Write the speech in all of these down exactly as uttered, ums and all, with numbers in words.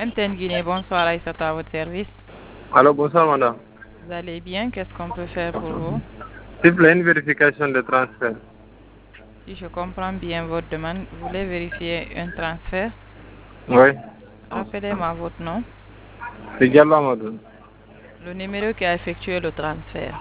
M T N Guinée, bonsoir Aïssata, à votre service. Alors, bonsoir madame. Vous allez bien? Qu'est-ce qu'on peut faire pour vous? S'il vous plaît, une vérification de transfert. Si je comprends bien votre demande, vous voulez vérifier un transfert? Oui. Rappelez-moi votre nom. C'est Diallo Amadou. Le numéro qui a effectué le transfert.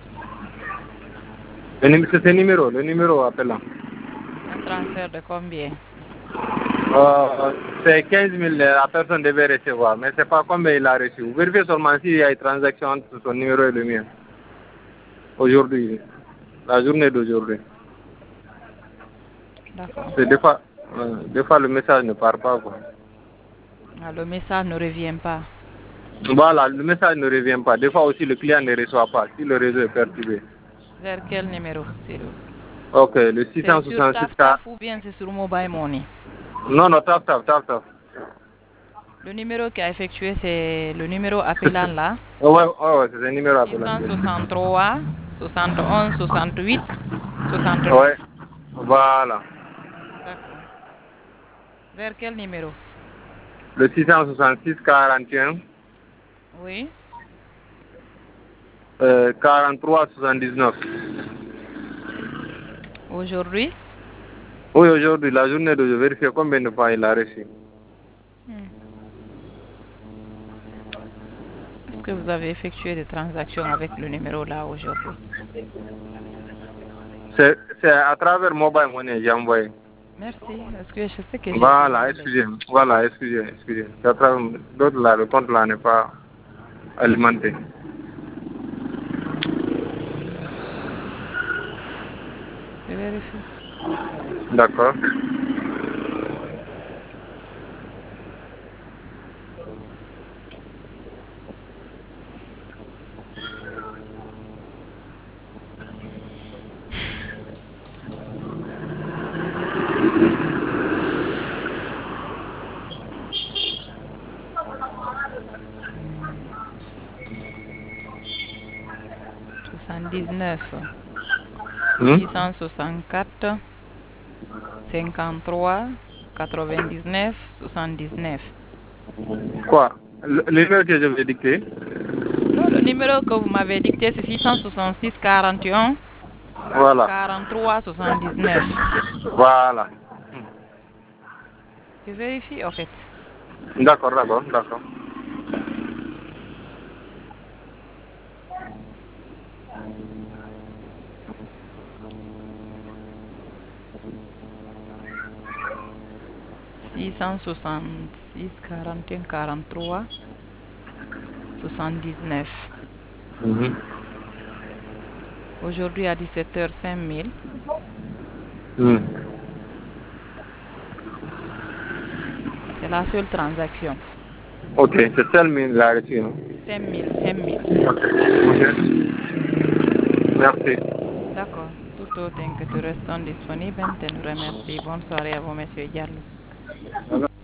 Le num- C'est ce numéro, le numéro appelant. Un transfert de combien? Euh, c'est quinze mille, la personne devait recevoir, mais c'est pas combien il a reçu. Vous vérifiez seulement s'il y a une transaction entre son numéro et le mien. Aujourd'hui, la journée d'aujourd'hui. D'accord. C'est des fois, euh, des fois le message ne part pas, quoi. Ah, le message ne revient pas. Voilà, le message ne revient pas. Des fois aussi, le client ne reçoit pas si le réseau est perturbé. Vers quel numéro, s'il vous plaît? Ok, le C'est sur six cent soixante-six K. TAF-TAF ou bien c'est sur Mobile Money? Non, non, taf, taf, taf, taf. Le numéro qui a effectué, c'est le numéro appelant là. Ouais, ouais, ouais, c'est un numéro six appelant. cent soixante-trois, soixante et onze, soixante-huit, Ouais, soixante-neuf. voilà. D'accord. Vers quel numéro? Le six cent soixante-six quarante et un Oui. euh, quarante-trois soixante-dix-neuf. Aujourd'hui? Oui, aujourd'hui, la journée de je vérifie combien de fois il a reçu. Hmm. Est-ce que vous avez effectué des transactions avec le numéro là aujourd'hui? C'est c'est à travers Mobile Money j'ai envoyé. Merci, parce que je sais que j'ai Voilà, demandé. excusez-moi. Voilà, excusez, excusez. C'est à travers d'autres là, le compte là n'est pas alimenté. Je vérifie. D'accord. soixante-dix-neuf, Hmm? six cent soixante-quatre, cinquante-trois, quatre-vingt-dix-neuf, soixante-dix-neuf. Quoi? Le, le numéro que je vais dicter? Non, le numéro que vous m'avez dicté, c'est six cent soixante-six, quarante et un, Voilà. quarante-trois, soixante-dix-neuf. Voilà. Je vérifie, en fait. D'accord, d'accord, d'accord. six cent soixante-six, quarante et un, quarante-trois, soixante-dix-neuf. Mhm. Aujourd'hui à dix-sept heures, cinq mille. Hmm. C'est la seule transaction. Ok, c'est celle il a reçu. Hein? cinq mille, cinq mille. Ok. Ok. Merci. D'accord. Tout autre inquiétude restant disponible. M T N nous remercie. Bonne soirée à vous, Monsieur Diallo.